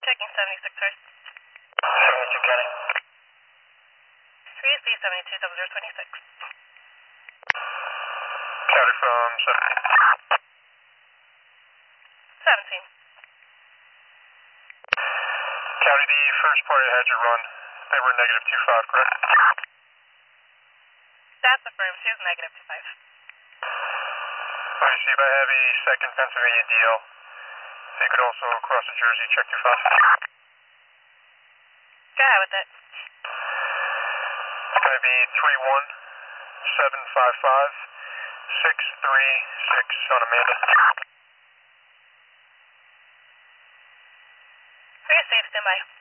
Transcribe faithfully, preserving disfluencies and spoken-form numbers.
Checking seventy-six first. seventy-two County. three C seventy-two double zero twenty-six. County from seventeen. seventeen. County, the first party had you run, they were negative two five, correct? That's affirmed. She was negative two five. Let me see if I have a second Pennsylvania D L. If you could also cross the Jersey, check two five. Go ahead with it. It's going to be three one seven five five six three six on Amanda. Very safe, standby.